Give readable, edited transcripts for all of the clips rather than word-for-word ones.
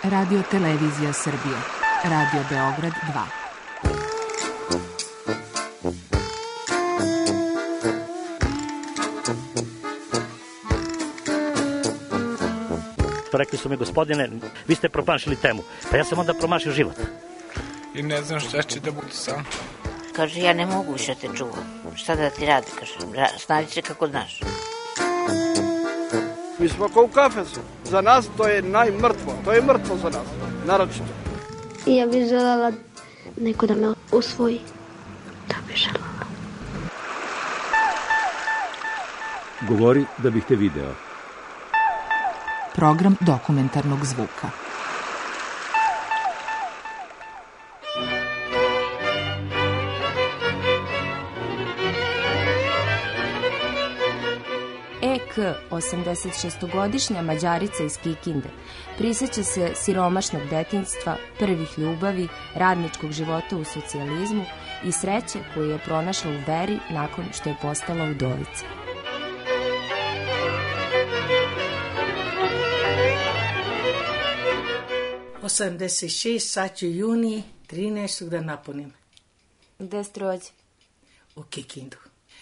Radio Televizija Srbije. Radio Beograd 2. Rekli su mi, gospodine, vi ste promašili temu. Pa ja sam onda promašio život. I ne znam šta će da bude sam. Kaže, ja ne mogu više te čuvam. Šta da ti radi, kaže, snađi se kako znaš. Mi smo kao u kafesu. Za nas to je najmrtvo. To je mrtvo za nas, naročito. I ja bih željela neko da me usvoji. Da bih željela. Govori da bih te video. Program dokumentarnog zvuka. EK, 86-godišnja Mađarica iz Kikinde, prisjeća se siromašnog detinjstva, prvih ljubavi, radničkog života u socijalizmu i sreće koju je pronašla u veri nakon što je postala udovica. Sad ću juni 13. da napunim. Gde ste rođeni? U Kikindu.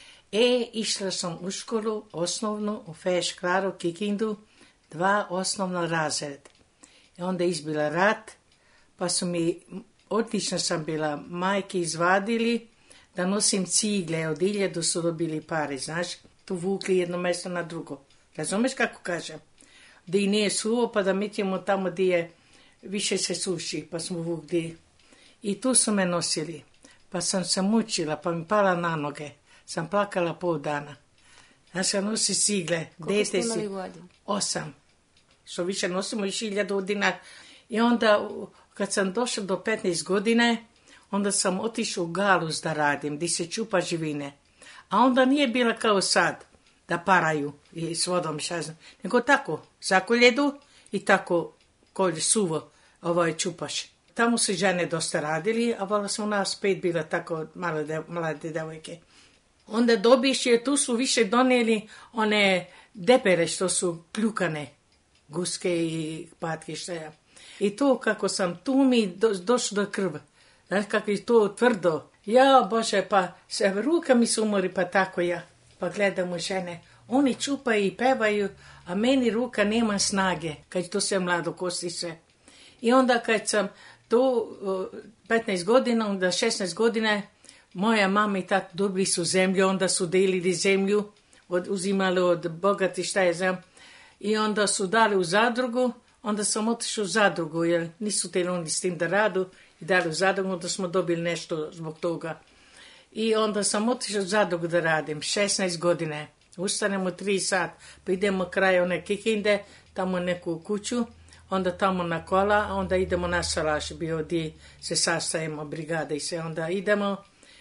Išla sam u školu, osnovnu, u Fešklaru, Kikindu, 2 osnovna razreda. I onda izbila rat, pa su mi, odlično sam bila, majke izvadili da nosim cigle, od 1000 su dobili pare, znaš, tu vukli jedno mjesto na drugo. Razumeš kako kažem? Da i nije suvo, pa da mi ćemo tamo gdje je više se suši, pa smo vukli. I tu su me nosili, pa sam se mučila, pa mi pala na noge. Sam plakala pol dana. Ja sam nosi cigle. Koliko ste imali godina? 8. Što više nosimo i 1000 godina. I onda, kad sam došla do 15 godine, onda sam otišla u Galus da radim, gdje se čupa živine. A onda nije bila kao sad, da paraju i s vodom, nego tako, zakoljedu i tako kolje suvo čupaš. Tamo su žene dosta radili, a vala smo nas 5 bila tako mlade devojke. Onda dobiš je, tu su više donijeli one depere što su kljukane, guske i patke, šta ja. I to kako sam, tu mi došlo do krva. Znaš kako je to tvrdo. Ja, Bože, pa se ruka mi se umori, pa tako ja. Pa gledam u žene, oni čupaju i pevaju, a meni ruka nema snage, kad to sve mlado kosti se. I onda kad sam tu 15 godina, onda 16 godina, moja mama i tata dobili su zemlju, onda su delili zemlju, uzimali od bogati, šta je znam. I onda su dali u zadrugu, onda sam otišla u zadrugu, jer nisu htjeli oni s tim da radu, i dali u zadrugu, onda smo dobili nešto zbog toga. I onda sam otišla u zadrugu da radim, 16 godine. Ustanemo 3 sat, pa idemo kraj one Kikinde, tamo neku kuću, onda tamo na kola, a onda idemo na Salaš, bio gdje se sastajemo, brigade i sve, onda idemo,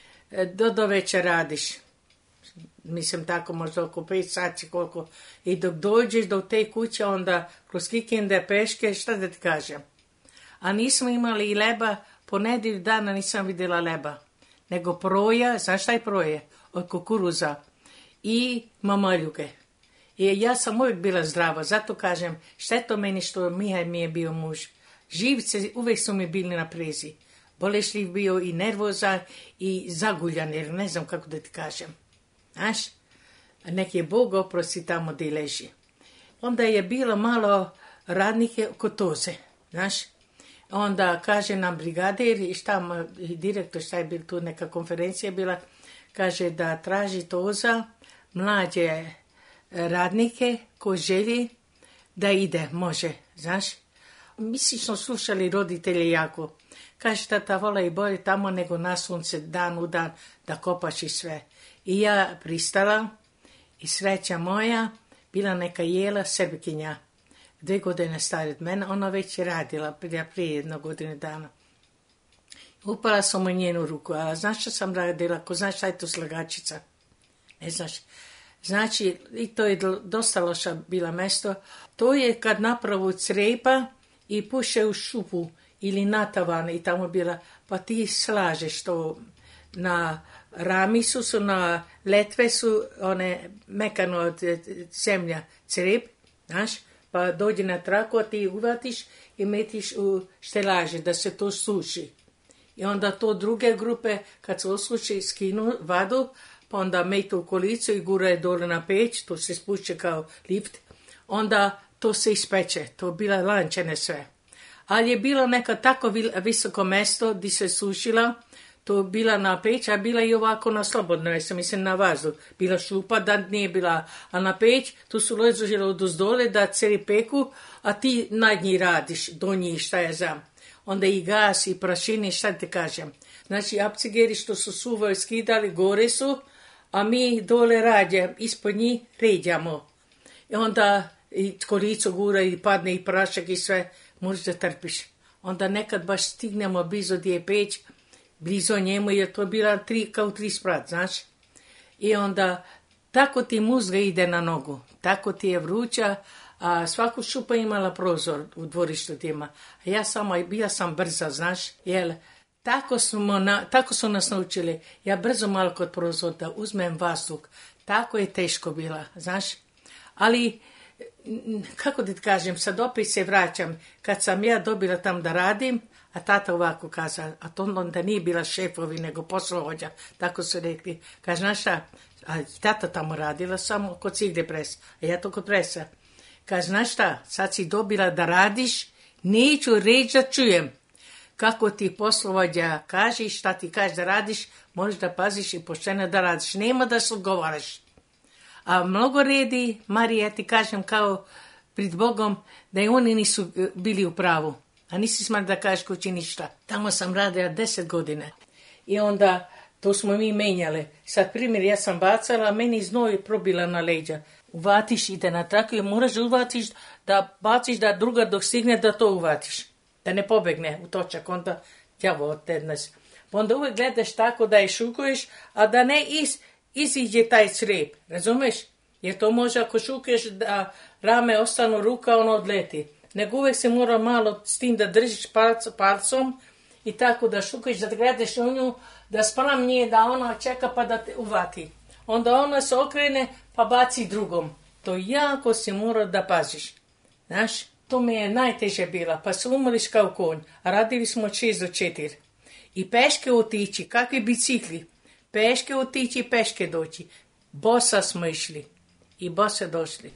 do večer radiš. Mislim tako možda oko 5 sati koliko. I dok dođeš do te kuće, onda kroz Kikinde peške, šta da ti kažem. A nismo imali i leba, po nedjelju dana nisam vidjela leba. Nego proja, znaš šta je proje? Od kukuruza i mamaljuge. I ja sam uvijek bila zdrava, zato kažem, šteto meni što Mihaj mi je bio muž. Živce uvijek su mi bili na prezi. Bolešljiv bio i nervozan i zaguljan, jer ne znam kako da ti kažem. Znaš, nek je Bog oprosti tamo gdje leži. Onda je bilo malo radnike kod Toze, znaš. Onda kaže nam brigadir i direktor, šta je bilo tu, neka konferencija bila, kaže da traži Toza mlađe radnike ko želi da ide, može, znaš. Mi smo slušali roditelje jako. Kaže tata, vola i bolje tamo nego na sunce dan u dan da kopaš i sve. I ja pristala i sreća moja, bila neka Jela Srbkinja, 2 godine starija od mene, ona već je radila prije 1 godinu dana. Upala sam u njenu ruku, a znaš što sam radila, ko znaš šta je to slagačica? Ne znaš. Znači, i to je dosta loša bila mesto, to je kad napravu crepa i puše u šupu ili na tavan i tamo bila, pa ti slažeš to na ramisu su, na letve su one mekano od zemlja crep, znaš, pa dođe na traku, a ti uvatiš i metiš u štelaže da se to suši. I onda to druge grupe, kad se osuši, skinu vadu, pa onda metu u kolicu i guraju dole na peć, to se spušće kao lift, onda to se ispeče, to bila lančene sve. Ali je bilo neka tako visoko mesto gdje se sušila, to bila na peć, a bila i ovako na slobodno, mislim na vazduh. Bila šupa, da nije bila, a na peć, tu su ložili odozdole da celi peku, a ti nad njih radiš, do njih, šta je znam. Onda i gas, i prašini, šta ti kažem. Znači, apcigeri što su suvoj skidali, gore su, a mi dole rađe, ispod njih ređamo. I onda i kolico gura i padne i prašak i sve, možeš da trpiš. Onda nekad baš stignemo blizu gdje je peć, blizu njemu, jer to bila kao 3 sprat, znaš. I onda tako ti muzga ide na nogu, tako ti je vruća, a svaku šupa imala prozor u dvorištu tima. A ja bila sam brza, znaš, jer tako su nas naučili. Ja brzo malo kod prozor da uzmem vazduh. Tako je teško bila, znaš. Ali, kako ti kažem, sad opet se vraćam. Kad sam ja dobila tam da radim, a tata ovako kazao, a to onda nije bila šefovi, nego poslovođa, tako su rekli. Kaže, znaš šta, a tata tamo radila samo kod cigle presa, a ja to kod presa. Kaže, znaš šta, sad si dobila da radiš, neću reći da čujem. Kako ti poslovođa kaže, šta ti kaže da radiš, možeš da paziš i pošteno da radiš. Nema da se odgovaraš. A mnogo redi, Marija, ja ti kažem kao pred Bogom, da i oni nisu bili u pravu. A nisi smar da kažeš kući ništa. Tamo sam radila 10 godina. I onda to smo mi menjali. Sad primjer, ja sam bacala, a meni znoj probila na leđa. Uvatiš, ide na traku i moraš uvatiš da baciš da druga dok stigne da to uvatiš. Da ne pobegne u točak, onda djavo od tednes. Onda uvijek gledaš tako da je šukuješ, a da ne iziđe taj crep, razumeš? Jer to može ako šukuješ da rame ostanu ruka, ono odleti. Nego uvijek se mora malo s tim da držiš palcom i tako da šukuješ, da gledaš u nju, da spram nje, da ona čeka pa da te uvati. Onda ona se okrene pa baci drugom. To jako si mora da paziš. Znaš, to mi je najteže bila, pa se umoriš kao konj, a radili smo od 6 do 4. I peške otići, kakvi bicikli. Peške otići i peške doći. Bosa smo išli i bose došli.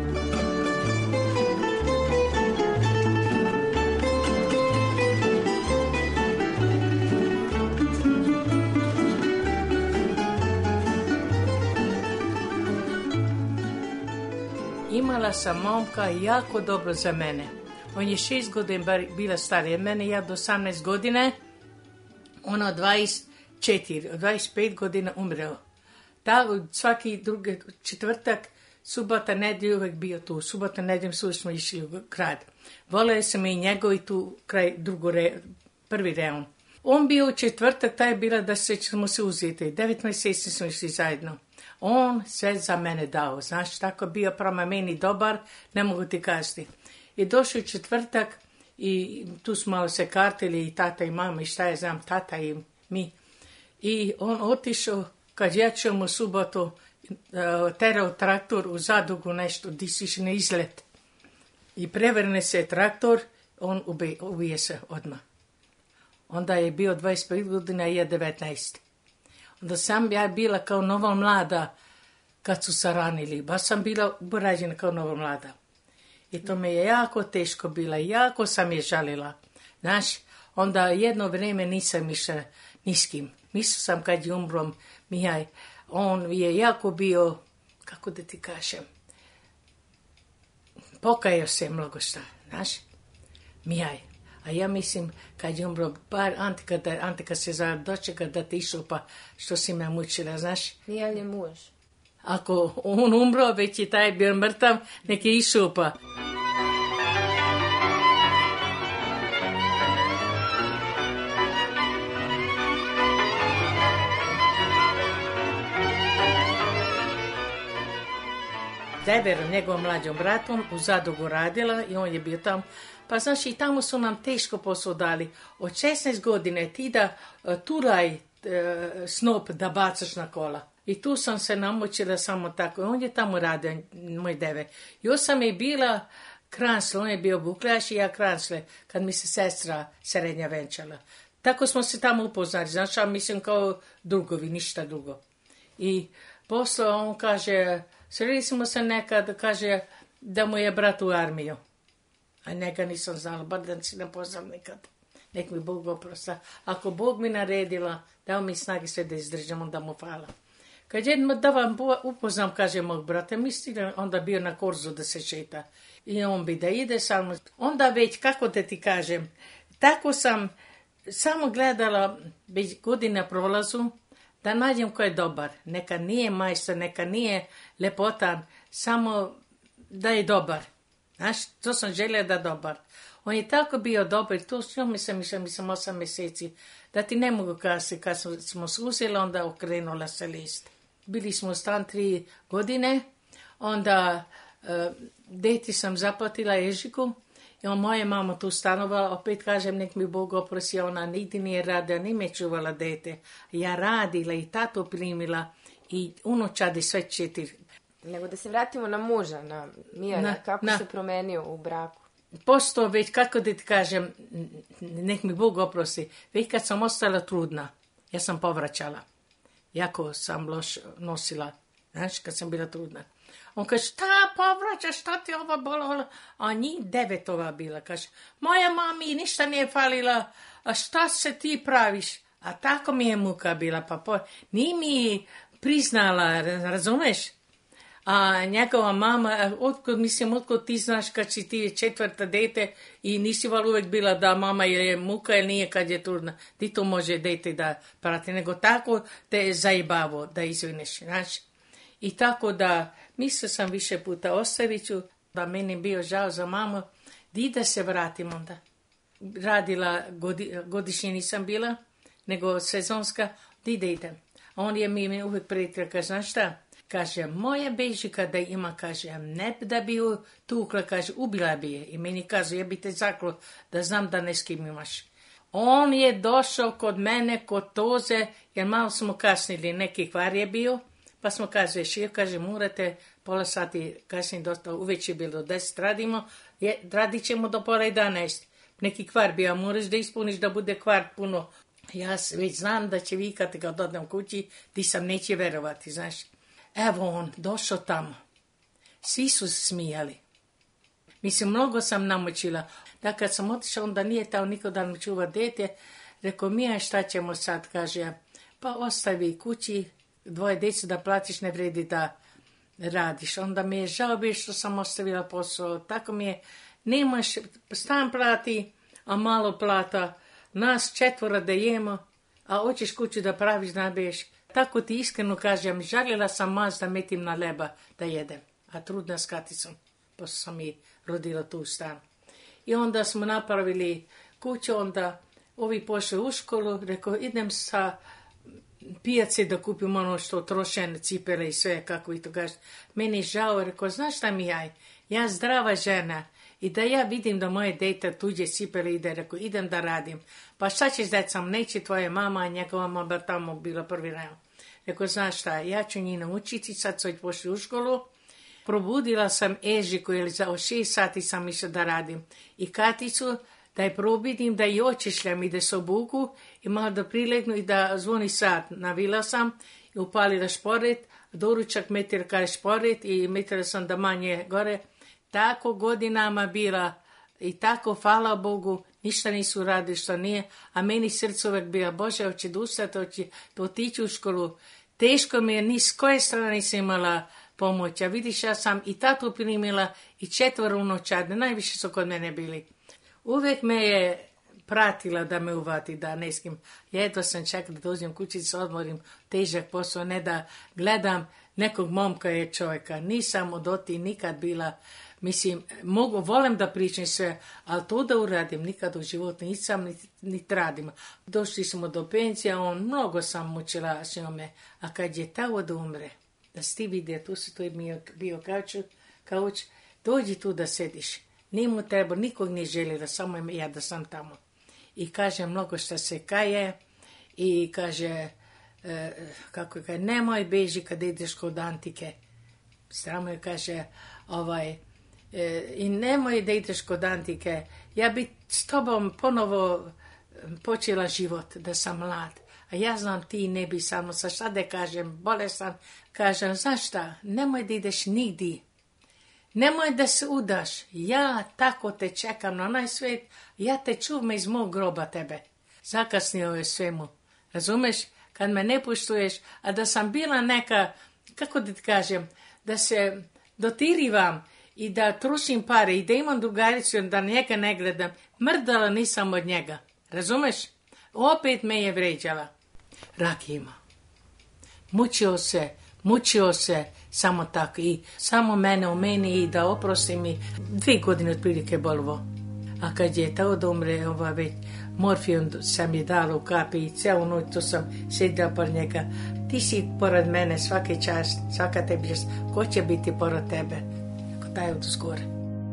Imala sam momka jako dobro za mene. On je 6 godina bila starija mene, ja do 18 godine, ona od 25 godina umreo. Svaki drugi četvrtak, subota, nedjelju uvijek bio tu. Subota, nedjelju smo išli u grad. Voleo sam i njegov i tu kraj prvi reon. On bio u četvrtak, taj je bila da ćemo se uzeti. 9 mjeseci smo išli zajedno. On sve za mene dao, znaš, tako bio prema meni dobar, ne mogu ti kazati. I došao u četvrtak i tu smo malo se kartili i tata i mama i šta je znam, tata i mi. I on otišao, kad ja ćemo u subotu, terao traktor u Zadugu nešto, di si išli na izlet. I prevrne se traktor, on ubije se odmah. Onda je bio 25 godina i je 19. Onda sam ja bila kao nova mlada kad su se ranili. Baš sam bila urađena kao nova mlada. I to me je jako teško bila. Jako sam je žalila. Znaš, onda jedno vrijeme nisam išla ni s kim. Mislila sam kad je umro Mihaj. On je jako bio, kako da ti kažem, pokajao se mnogo šta. Znaš, Mihaj. A ja mislim, kad je umro, bar Antika se zove, dočeka da ti išao, pa što si me mučila, znaš? Nije li muž? Ako on umro, već je taj bio mrtav, nek je išao, pa. Deverom, njegovom mlađom bratom, u Zadugu radila i on je bio tamo. Pa znaš, i tamo su nam teško posao dali. Od 16 godine ti da turaj snop da bacaš na kola. I tu sam se namučila samo tako. On je tamo radio, moj deve. Još sam je bila kransle, on je bio bukljaš i ja kransle, kad mi se sestra srednja venčala. Tako smo se tamo upoznali, znaš, a mislim kao drugovi, ništa drugo. I posle on kaže, sreli smo se nekad, kaže da mu je brat u armiju. A njega nisam znala, bar da si ne poznam nikad. Nek mi Bog oprosta. Ako Bog mi naredila, dao mi snagi sve da izdržam, onda mu hvala. Kad jedno da vam upoznam, kaže mog brata, mislim onda bio na korzu da se šeta. I on bi da ide samo. Onda već, kako da ti kažem, tako sam samo gledala, već godina prolazu, da nađem ko je dobar. Neka nije majstor, neka nije lepotan, samo da je dobar. Znaš, to sam željela da dobar. On je tako bio dobar, to što mislim 8 mjeseci, da ti ne mogu kazati, kad smo susjeli, onda okrenula se list. Bili smo stan 3 godine, onda deti sam zaplatila Ježiku, i moja mama tu stanovala, opet kažem, nek mi Bog oprosti, ona nigdje nije radila, ni me čuvala dete. Ja radila i tato primila i unučadi sve 4. Nego da se vratimo na muža, na Mijana, kako se promenio u braku? Posto već, kako da ti kažem, nek mi Bog oprosti, već kad sam ostala trudna, ja sam povraćala. Jako sam loš nosila, znaš, kad sam bila trudna. On kaže, šta povraćaš, šta ti ova bola? A njih 9 ova bila, kaže, moja mami ništa nije falila, a šta se ti praviš? A tako mi je muka bila, nije mi priznala, razumeš? A njegova mama, otkud ti znaš kad si ti 4. dete i nisi val uvijek bila da mama je muka ili nije kad je trudna. Ti to može dete da prati, nego tako te je zajebavo da izvineš, znaš. I tako da, mislila sam više puta ostavit ću, da meni bio žao za mamu, di da se vratim onda. Radila, godišnje nisam bila, nego sezonska, di da idem. A on je mi uvijek prijatelj, kaže, znaš šta? Kaže, moja Bežika da ima, kaže, ne da bi ju tukla, kaže, ubila bi je. I meni kaže, ja bi te zaklo da znam da ne s kim imaš. On je došao kod mene, kod Toze, jer malo smo kasnili, neki kvar je bio, pa smo kaže, kaže, morate pola sati kasnije dosta, uveć je bilo 10 radimo, radit ćemo do pola 11. Neki kvar bio, moraš da ispuniš da bude kvar puno. Ja već znam da će vikati kad odem kući, ti sam neće verovati, znaš. Evo on, došao tamo. Svi su se smijali. Mislim, mnogo sam namočila. Da kad sam otišla, onda nije tamo niko da mi čuva dete. Rekao, Mija, šta ćemo sad? Kaže, pa ostavi kući, 2 djece da platiš, ne vredi da radiš. Onda mi je žao bio što sam ostavila posao. Tako mi je, nemaš, stan plati, a malo plata. Nas 4 da jemo, a hoćeš kuću da praviš, da biješ. Tako ti iskreno kažem, žaljela sam maz da metim na leba da jedem, a trudna s Katicom, pošto sam i rodila tu u stan. I onda smo napravili kuću, onda ovi pošli u školu, rekao, idem sa pijace da kupim ono što trošene, cipele i sve, kako i to kažeš. Meni je žao, rekao, znaš šta mi ja zdrava žena, i da ja vidim da moje dete tuđe cipele ide, rekao, idem da radim. Pa šta ćeš da sam, neće tvoja mama, a njegova mama tamo bila prvi dan. Rekao, znaš šta, ja ću njih naučiti, sad su pošli u školu. Probudila sam Ežiku, jer za 6 sati sam išla da radim. I Katicu, da je probudim, da i očišljam i da se obuku, i malo da prilegnu i da zvoni sat. Navila sam i upalila šporet, doručak metir kaj šporet i metila sam da manje gore. Tako godinama bila i tako, hvala Bogu, ništa nisu radili što nije, a meni srce uvek bila, Bože, hoće da ustati, hoće da otići u školu. Teško mi je, ni s koje strane nisam imala pomoć. A vidiš, ja sam i tatu primila i 4 unučadi, najviše su kod mene bili. Uvek me je pratila da me uvati, da ne skim. Jedva sam čekala da dođem kući, da se odmorim, težak posao, ne da gledam nekog momka je čovjeka. Nisam odoti nikad bila. Mislim, volim da pričam sve, ali to da uradim nikad u životu nisam, niti radim. Došli smo do pencija, mnogo sam mučila s njome, a kad je tamo da umre, da si ti vidio, tu se to je bio kauč, dođi tu da sediš. Nije mu treba, nikog nije željela, samo ja da sam tamo. I kaže mnogo što se kaje i kaže, nemoj beži kad ideš kod Antike. Stramo je kaže, I nemoj da ideš kod Antike. Ja bi s tobom ponovo počela život, da sam mlad. A ja znam ti ne bi samo, sa šta da kažem, bolestan, kažem, znaš šta, nemoj da ideš nigdje. Nemoj da se udaš, ja tako te čekam na onaj svijet, ja te čuvam iz mog groba tebe. Zakasnio je svemu, razumeš? Kad me ne puštuješ, a da sam bila neka, kako da ti kažem, da se dotirivam i da trušim pare i da imam drugaricu da njega ne gledam, mrdala nisam od njega, razumeš? Opet me je vređala. Rak ima. Mučio se, samo tako i samo mene u meni i da oprosti mi 2 godine otprilike bolovo. A kad je to da umre, već morfijom sam je dala u kapi i celu noć to sam sjedila pored njega. Ti si pored mene svaki čas, svaka tebi čas. Ko će biti pored tebe? Ako daj od zgore.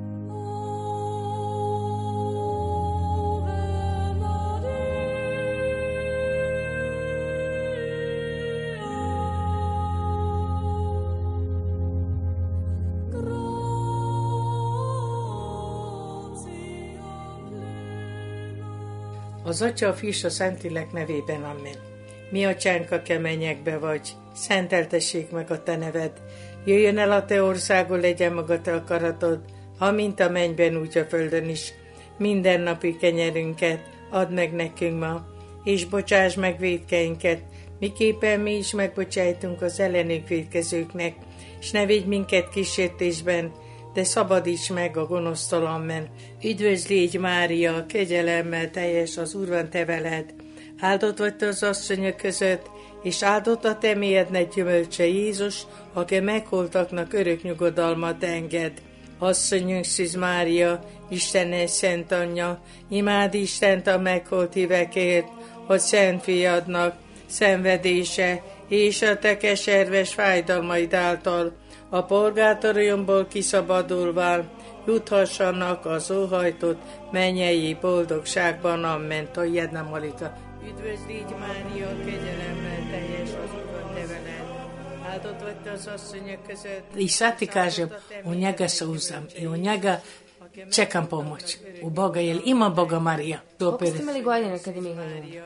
Az Atya, a Fiú, a Szentlélek nevében, amen. Mi atyánk, aki a mennyekbe vagy, szenteltessék meg a te neved. Jöjjön el a te országod, legyen meg a te akaratod, amint a mennyben, úgy a földön is. Mindennapi kenyerünket add meg nekünk ma, és bocsáss meg vétkeinket, miképpen mi is megbocsájtunk az ellenünk vétkezőknek, s ne védj minket kísértésben, de szabadíts meg a gonosztól, amen. Üdvözl légy, Mária, kegyelemmel teljes, az Úr van te veled. Áldott vagy te az asszonyok között, és áldott a te méhednek gyümölcse, Jézus, aki megholtaknak örök nyugodalmat enged. Asszonyunk Szűz Mária, Istennek szent anyja, imád Istent a megholt hívekért, hogy szent fiadnak szenvedése és a te keserves fájdalmaid által a purgátoriumból kiszabadulván juthassanak az óhajtott mennyei boldogságban. Amen. To je jedna molitva. Üdvözl légy, Mária, kegyelemmel teljes, az Úr van te veled. Áldott vagy te az asszonyok között. I sad ti kažem, u njega se uzdam i u njega čekam pomoć. U Boga, jer ima Boga Marija. Koliko ste imali godina kad je Mihael umro?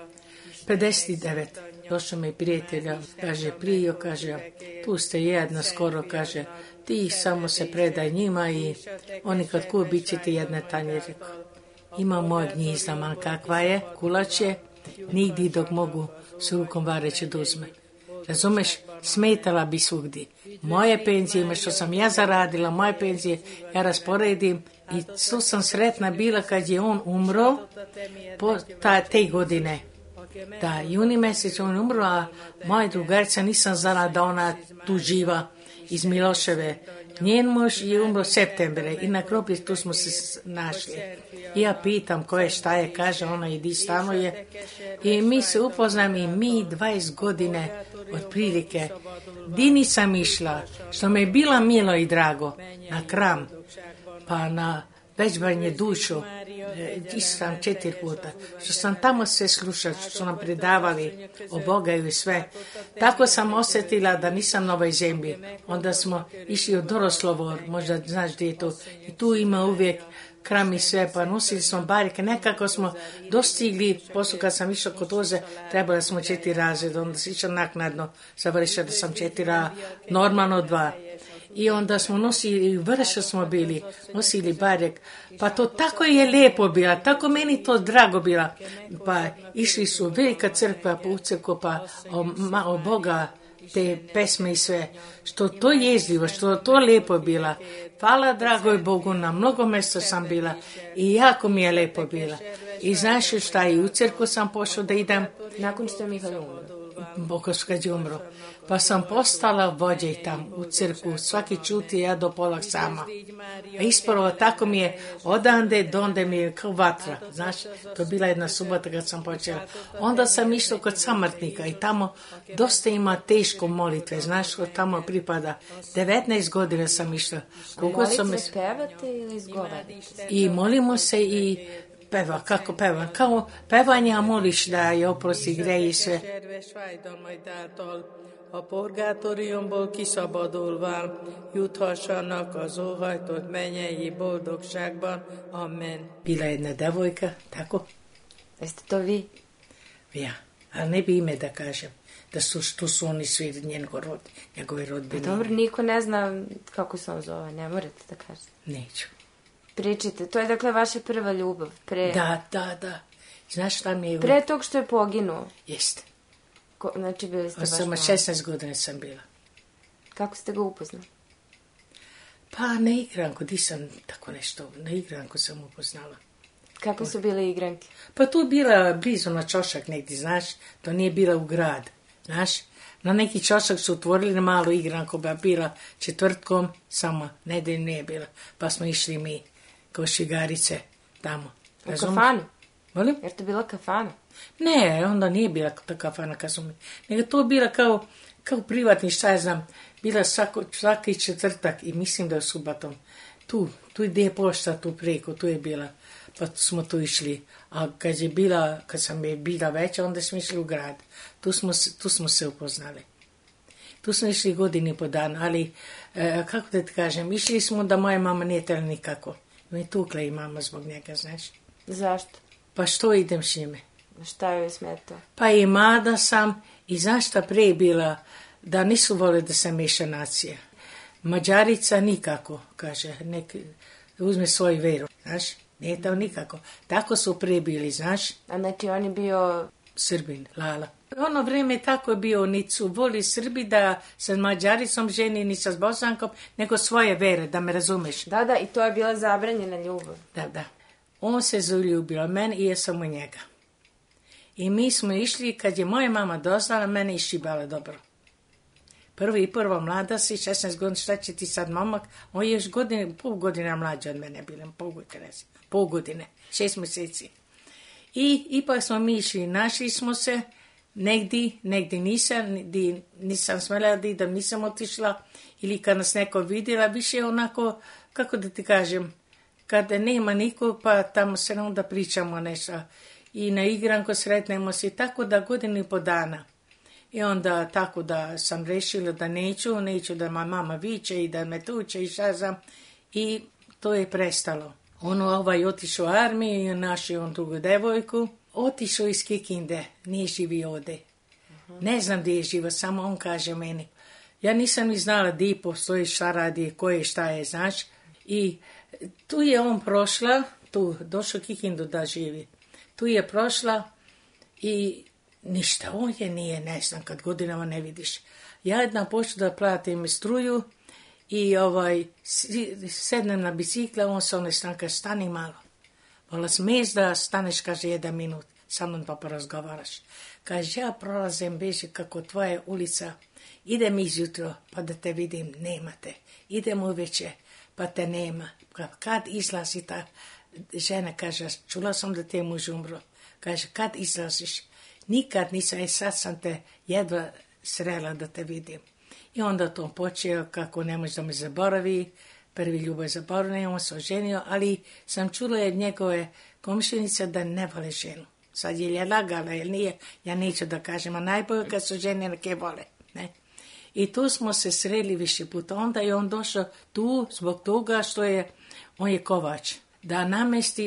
59. Došao mi prijatelja, kaže, Prijo, kaže, tu ste jedna skoro, kaže, ti samo se predaj njima i oni kad kuju bit će ti jedne tanje. Rekao, ima moj gnjizda, man kakva je, kulač je, nigdje dok mogu s rukom vareće da uzme. Razumeš, smetala bi svugdje. Moje penzije, što sam ja zaradila, moje penzije, ja rasporedim i tu sam sretna bila kad je on umro po te godine. Da, juni mjesec on umro, a moja drugarica nisam znala da ona tu živa iz Miloševe. Njen muž je umro septembre i na groblju tu smo se našli. I ja pitam ko je, šta je, kaže ona idi stanuje. I mi se upoznam i mi 20 godine otprilike. Di nisam išla, što me je bila milo i drago, na Kram, pa na Vežbanje dušu, sam 4 puta, što sam tamo sve slušala, što su nam predavali o Bogaju i sve. Tako sam osjetila da nisam na ovoj zemlji. Onda smo išli u Doroslovor, možda znaš gdje je to, i tu ima uvijek Kram i sve, pa nosili smo barike, nekako smo dostigli, poslije kad sam išla kod Oze, trebala smo 4 razreda, onda sam išla naknadno, završila da sam 4, normalno 2. I onda smo nosili, vrša smo bili, nosili barek, pa to tako je lijepo bila, tako meni to drago bila. Pa išli su velika crkva po ucrku, pa o Boga, te pesme i sve, što to jezdljivo, što to lijepo bila. Hvala dragoj Bogu, na mnogo mjesta sam bila i jako mi je lijepo bila. I znaš šta, i u crkvu sam pošla da idem. Nakon što je Mihael umro? Bogos kad je umro. Pa sam postala vođa tam u crkvu, svaki čuti ja do pola sama. A ispravo tako mi je odande do onda mi je kao vatra. Znaš, to je bila jedna subota kad sam počela. Onda sam išla kod samrtnika i tamo dosta ima teško molitve. Znaš, ko tamo pripada. 19 godina sam išla. Molitve pevate ili izgovarate? I molimo se i peva, kako peva, kao pevanje, a moliš da je oprosti greje sve. a purgátoriumból kiszabadulván juthassanak az óhajtott mennyei boldogságban. Amen. Bila jedna devojka, tako? Jeste to vi? Ja, ali ne bi ime da kažem. Tu su oni svi njegovi rodbini. Dobro, niko ne zna kako se on zove, ne morate da kažete. Neću. Pričajte, to je dakle vaša prva ljubav. Da. Znaš šta mi je... Pre tog što je poginuo? Jeste. Znači bili ste baš Samo mali. 16 godina sam bila. Kako ste ga upoznali? Pa na igranku, di sam tako nešto, na igranku sam upoznala. Kako su bile igranke? Pa tu je bila blizu na čošak negdje, znaš, to nije bila u grad, znaš. Na neki čošak su otvorili na malu igranku, ba bila četvrtkom, samo nedelj nije bila. Pa smo išli mi kao šigarice tamo. U kafanu? Molim? Jer to bila kafana? Ne, onda nije bila ta kafana kad smo mi. Nego to je bila kao privatni, šta ja znam, bila svaki četvrtak i mislim da je subatom. Tu gdje je pošta, tu preko, tu je bila. Pa smo tu išli. A kad sam je bila veća, onda smo išli u grad. Tu smo se upoznali. Tu smo išli godini po dan, ali, kako da ti kažem, išli smo da moja mama nije tela nikako. Me tukla i mama zbog njega, znaš. Zašto? Pa što idem s njime? Šta joj smetao? Pa i mlada sam i zašto pre bila da nisu vole da se meša nacija. Mađarica nikako, kaže, nek uzme svoju veru, znaš, nije to nikako. Tako su pre bili, znaš. A znači on je bio... Srbin, Lala. Ono vrijeme tako je bio, nisu voli Srbi da sa Mađaricom ženi, ni sa Bosankom, nego svoje vere, da me razumeš. Da, i to je bila zabranjena ljubav. Da. On se zaljubio meni i ja sam u njega. I mi smo išli, kad je moja mama doznala, mene išibala dobro. Prva mlada si, 16 godina, šta će ti sad momak? On je još pol godina mlađa od mene bila, pol godine, 6 mjeseci. I ipak smo mi išli, našli smo se, negdje nisam smjela da idem, nisam otišla, ili kad nas neko vidjela, više onako, kako da ti kažem, kada nema nikog, pa tamo se onda pričamo nešto. I na igranku sretnemo se, tako da godinu i po dana. I onda tako da sam rešila da neću da ma mama viče i da me tuče i šta znam. I to je prestalo. Otišao u armiju i našao on drugu devojku. Otišao iz Kikinde, nije živi ovdje. Ne znam gdje je živo, samo on kaže meni. Ja nisam ni znala gdje postoji, šta radi, koje šta je, znaš. I tu je on prošla, došao Kikindu da živi. Tu je prošla i ništa, on je nije, ne znam, kad godinama ne vidiš. Ja jedna počnu da platim struju i sednem na bicikla, on se stranka, stani malo. Vola smiješ da staneš, kaže, 1 minut, sa mnom pa porazgovaraš. Kaže, ja prolazim, beži kako tvoja ulica, idem izjutro pa da te vidim, nema te. Idem uveče pa te nema. Kad izlazi ta žena, kaže, čula sam da ti je muž umro. Kaže, kad izlaziš? Nikad nisam, sad sam te jedva srela da te vidim. I onda to počeo, kako ne može da me zaboravi, prvi ljubav zaboravio, on se oženio, ali sam čula od njegove komšinice da ne vole ženu. Sad je lagala ili nije, ja neću da kažem, a najbolje kad su žene neke vole. Ne? I tu smo se sreli više puta. Onda je on došao tu zbog toga što on je kovač. Da namesti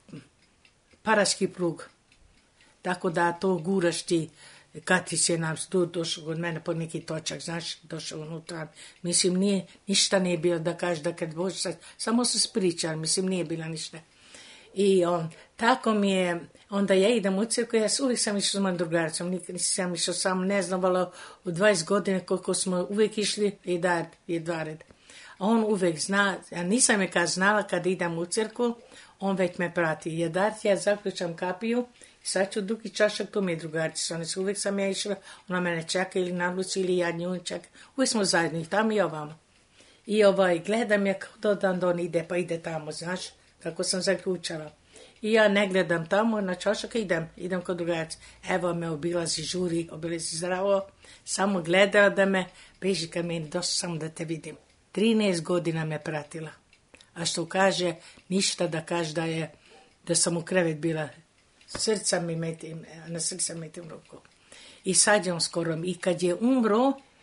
paraški plug. Tako da to guraš ti, Katić je nam tu došao od mene po neki točak, znaš, došao unutra. Mislim, ništa nije bilo da kaže da kad boš sad, samo se spričali, mislim, nije bilo ništa. I tako mi je, onda ja idem u crkvu, ja uvijek sam išao s mojim drugaricom, nisam išao sam, ne znam, u 20 godina koliko smo uvijek išli i dva red. A on uvijek zna, ja nisam je kad znala kad idem u crkvu, on već me prati. Ja zaključam kapiju, sad ću dugi čašak, to mi je drugarica, uvijek sam ja išla, ona mene čeka ili na Luci ili ja nju čeka, uvijek smo zajedno i tamo i ovamo. I gledam je kao da on ide, pa ide tamo, znaš, kako sam zaključala. I ja ne gledam tamo, na čašak idem kod drugarice. Evo me obilazi, žuri, obilazi zdravo, samo gledala da me, beži ka meni, došla sam da te vidim. 13 godina me pratila. A što kaže, ništa da kaže da sam u krevet bila, na srca metim ruku. I sad je on skoro, i kad je umro,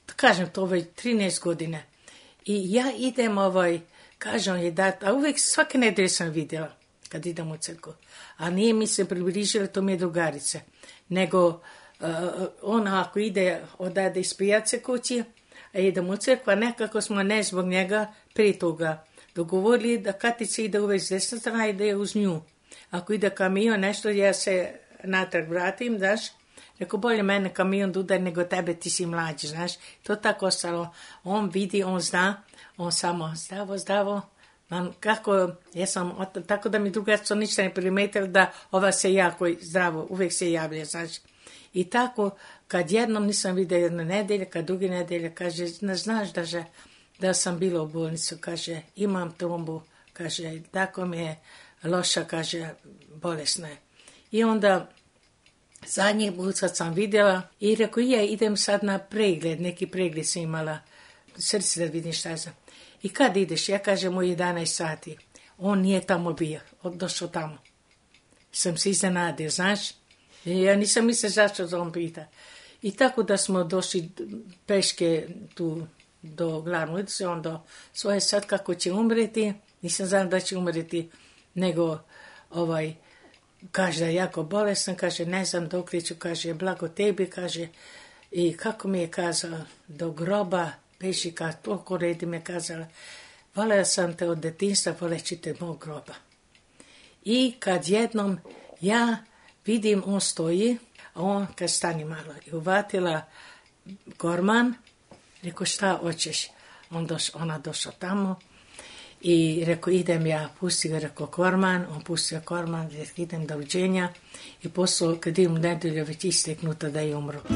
kažem to već 13 godina. I ja idem kažem je da, a uvijek svake nedelje sam vidjela kad idem u crkvu. A nije mi se približila, to mi je drugarica. Nego ona ako ide odade iz pijace kući, a idem u crkvu, a nekako smo ne zbog njega prije toga dogovorili da Katica ide uvijek s desna strana, ide uz nju. Ako ide kamion nešto, ja se natrag vratim, znaš. Rekao, bolje mene kamion udar nego tebe, ti si mlađi, znaš. To tako ostalo. On vidi, on zna, on samo zdravo. Kako, ja sam, tako da mi drugarstvo ništa ne primetila da ova se jako zdravo, uvijek se javlja, znaš. I tako, kad jednom nisam vidio jednu nedelju, kad drugi nedelje, kaže, ne znaš da sam bila u bolnicu, kaže, imam trombu, kaže, tako mi je loša, kaže, bolesna je. I onda, zadnji put sad sam vidjela i rekao, idem sad na pregled, neki pregled sam imala, srce da vidim šta sam. I kad ideš? Ja kažem u 11 sati. On nije tamo bio, došao tamo. Sam se iznenadio, znaš? Ja nisam mislila zašto da on pita. I tako da smo došli peške tu do glavne ulice, on do svoje sad kako će umreti, nisam znala da će umreti, nego kaže da je jako bolestan, kaže ne znam dok li ću, kaže blago tebi, kaže i kako mi je kazao do groba, beži kad toliko redi mi je kazala, volela sam te od detinjstva, voleći te mog groba. I kad jednom ja vidim on stoji, a on kad stani malo i uvatila korman, rekao šta hoćeš, ona došla tamo i rekao idem ja, pusti ga, rekao korman, on pustio korman, idem doviđenja i poslao kad idem u nedelju već isteknuto da je umro.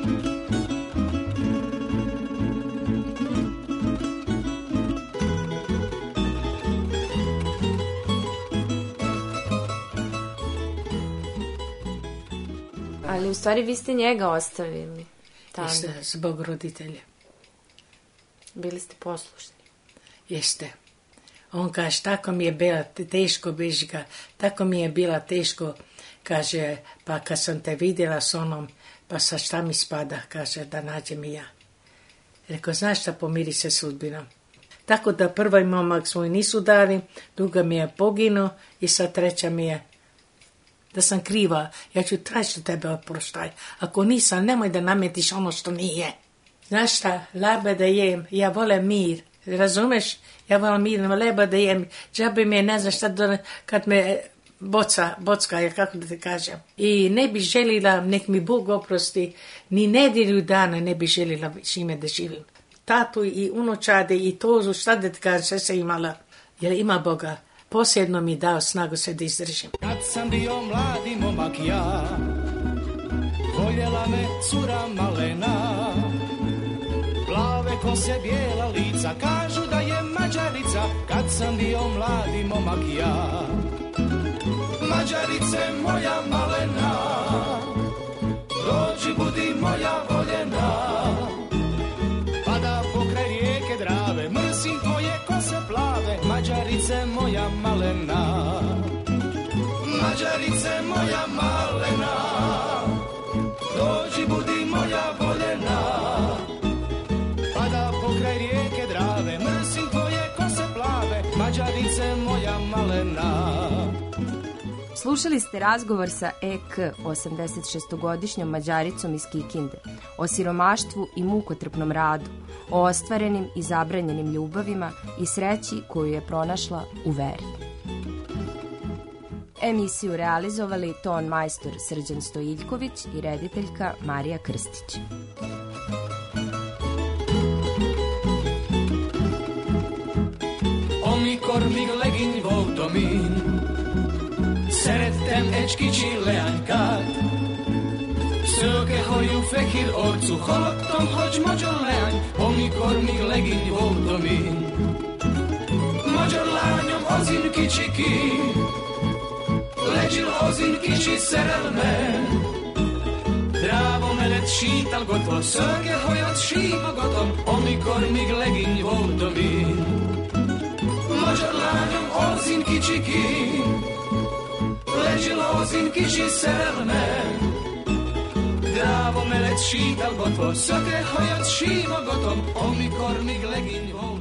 Ali u stvari vi ste njega ostavili tamo. Jeste, zbog roditelja. Bili ste poslušni. Jeste. On kaže, tako mi je bila teško, bežiga, tako mi je bila teško, kaže, pa kad sam te vidjela s onom, pa sa šta mi spada, kaže, da nađem i ja. Rekao, znaš šta, pomiri se sudbinom. Tako da prvi momak svoj nisu dali, druga mi je poginuo i sad treća mi je da sam kriva, ja ću tražiti od tebe oproštaj. Ako nisam, nemoj da nametiš ono što nije. Znaš šta, leba da jem, ja volim mir, razumeš? Ja volim mir, leba da jem, džabe mi je, ne znam šta, kad me bocka, kako da te kažem. I ne bi želila, nek mi Bog oprosti, ni nedjelju dana ne bi želila s ime da živim. Tatu i unučade i tozu, šta da te kažem, sve se imala, jer ima Boga. Posljedno mi dao snagu se da izdržim. Kad sam bio mladi momak ja, voljela me cura malena, plave kose, bijela lica, kažu da je Mađarica. Kad sam bio mladi momak ja, Mađarice moja malena, dođi budi moja voljena, pa da pokraj rijeke Drave mrsim tvoje kose plave. Mađarice moja malena, Mađarice moja malena, dođi budi moja voljena, pa da pokraj rijeke Drave mrsim tvoje kose plave. Mađarice moja malena. Slušali ste razgovor sa E.K., 86-godišnjom Mađaricom iz Kikinde, o siromaštvu i mukotrpnom radu, o ostvarenim i zabranjenim ljubavima i sreći koju je pronašla u veri. Emisiju realizovali ton majstor Srđan Stojiljković i rediteljka Marija Krstić. Amikor még legény voltam én, szerettem egy kicsi leánykát. Szőkehajú, fehér arcú, hallottam, hogy magyar leány, amikor még legény voltam én. Magyar lányom az én kicsiki, ležil az én kicsi szerelmem. Dráva mellett sítalgatva, szőkehajat símogatom, amikor még legény voltam én. Magyar lányom az én kicsiki, ležil az én kicsi szerelmem. Zdravo melec šital gotov, sake hojot šimo gotov, omi kormi glegin